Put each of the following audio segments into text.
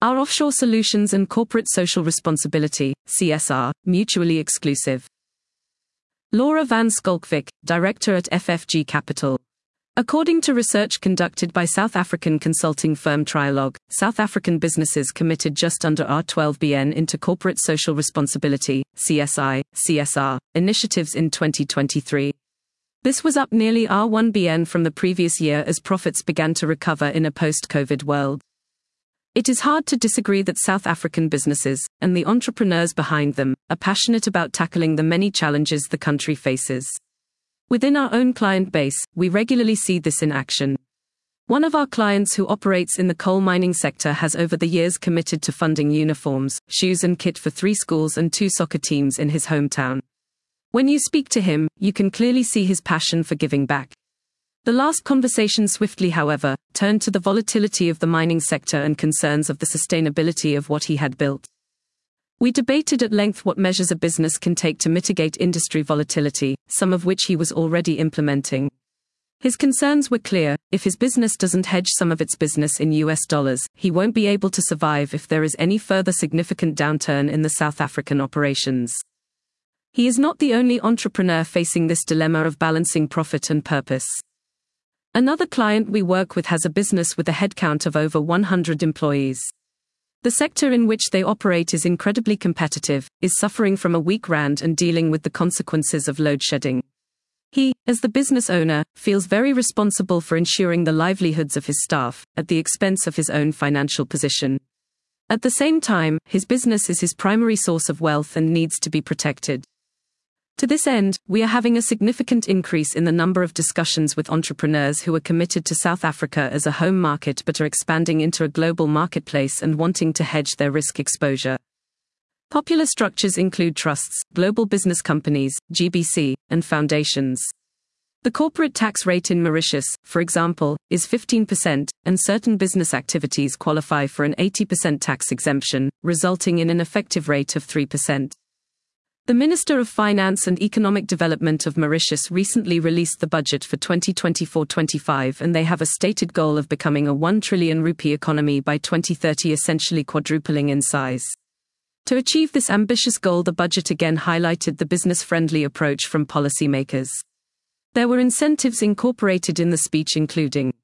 Are offshore solutions and corporate social responsibility, CSR, mutually exclusive? Laura van Schalkwyk, director at FFG Capital. According to research conducted by South African consulting firm Trialogue, South African businesses committed just under R12 billion into corporate social responsibility, CSR, initiatives in 2023. This was up nearly R1 billion from the previous year as profits began to recover in a post-COVID world. It is hard to disagree that South African businesses, and the entrepreneurs behind them, are passionate about tackling the many challenges the country faces. Within our own client base, we regularly see this in action. One of our clients who operates in the coal mining sector has over the years committed to funding uniforms, shoes and kit for 3 schools and 2 soccer teams in his hometown. When you speak to him, you can clearly see his passion for giving back. The last conversation swiftly, however, turned to the volatility of the mining sector and concerns of the sustainability of what he had built. We debated at length what measures a business can take to mitigate industry volatility, some of which he was already implementing. His concerns were clear: if his business doesn't hedge some of its business in US dollars, he won't be able to survive if there is any further significant downturn in the South African operations. He is not the only entrepreneur facing this dilemma of balancing profit and purpose. Another client we work with has a business with a headcount of over 100 employees. The sector in which they operate is incredibly competitive, is suffering from a weak rand and dealing with the consequences of load shedding. He, as the business owner, feels very responsible for ensuring the livelihoods of his staff, at the expense of his own financial position. At the same time, his business is his primary source of wealth and needs to be protected. To this end, we are having a significant increase in the number of discussions with entrepreneurs who are committed to South Africa as a home market but are expanding into a global marketplace and wanting to hedge their risk exposure. Popular structures include trusts, global business companies, GBC, and foundations. The corporate tax rate in Mauritius, for example, is 15%, and certain business activities qualify for an 80% tax exemption, resulting in an effective rate of 3%. The Minister of Finance and Economic Development of Mauritius recently released the budget for 2024-25, and they have a stated goal of becoming a 1 trillion rupee economy by 2030, essentially quadrupling in size. To achieve this ambitious goal, the budget again highlighted the business-friendly approach from policymakers. There were incentives incorporated in the speech, including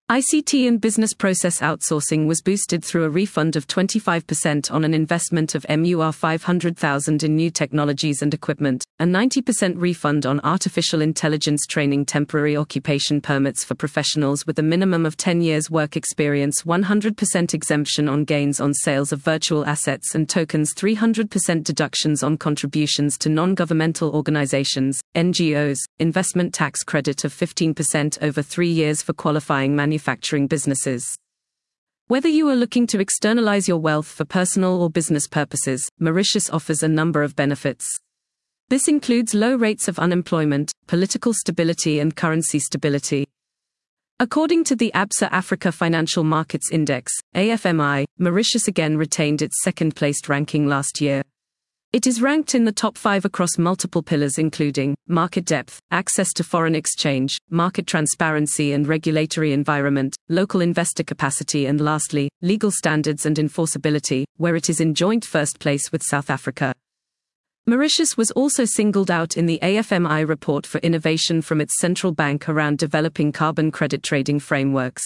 ICT and business process outsourcing was boosted through a refund of 25% on an investment of MUR 500,000 in new technologies and equipment, a 90% refund on artificial intelligence training, temporary occupation permits for professionals with a minimum of 10 years work experience, 100% exemption on gains on sales of virtual assets and tokens, 300% deductions on contributions to non-governmental organizations, NGOs, investment tax credit of 15% over 3 years for qualifying manufacturing businesses. Whether you are looking to externalize your wealth for personal or business purposes, Mauritius offers a number of benefits. This includes low rates of unemployment, political stability and currency stability. According to the Absa Africa Financial Markets Index, AFMI, Mauritius again retained its second-placed ranking last year. It is ranked in the top 5 across multiple pillars including market depth, access to foreign exchange, market transparency and regulatory environment, local investor capacity and lastly, legal standards and enforceability, where it is in joint first place with South Africa. Mauritius was also singled out in the AFMI report for innovation from its central bank around developing carbon credit trading frameworks.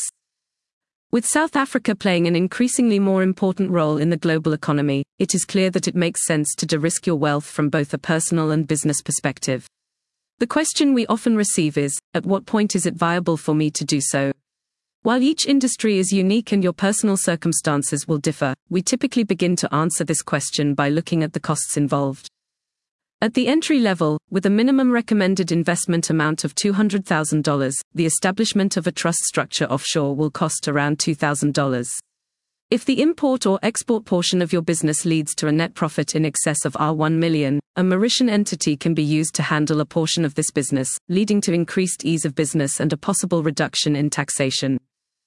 With South Africa playing an increasingly more important role in the global economy, it is clear that it makes sense to de-risk your wealth from both a personal and business perspective. The question we often receive is, at what point is it viable for me to do so? While each industry is unique and your personal circumstances will differ, we typically begin to answer this question by looking at the costs involved. At the entry level, with a minimum recommended investment amount of $200,000, the establishment of a trust structure offshore will cost around $2,000. If the import or export portion of your business leads to a net profit in excess of R1 million, a Mauritian entity can be used to handle a portion of this business, leading to increased ease of business and a possible reduction in taxation.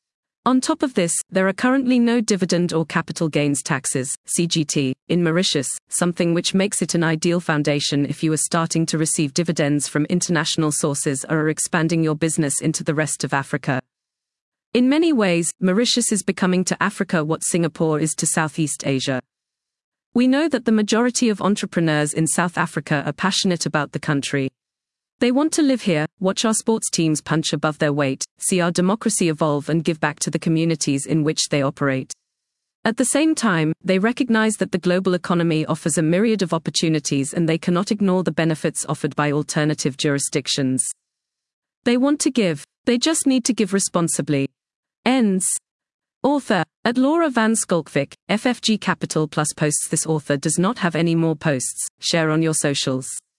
On top of this, there are currently no dividend or capital gains taxes, CGT, in Mauritius, something which makes it an ideal foundation if you are starting to receive dividends from international sources or are expanding your business into the rest of Africa. In many ways, Mauritius is becoming to Africa what Singapore is to Southeast Asia. We know that the majority of entrepreneurs in South Africa are passionate about the country. They want to live here, watch our sports teams punch above their weight, see our democracy evolve and give back to the communities in which they operate. At the same time, they recognize that the global economy offers a myriad of opportunities and they cannot ignore the benefits offered by alternative jurisdictions. They want to give. They just need to give responsibly. Ends. Author. At Laura van Schalkwyk, FFG Capital Plus posts. This author does not have any more posts. Share on your socials.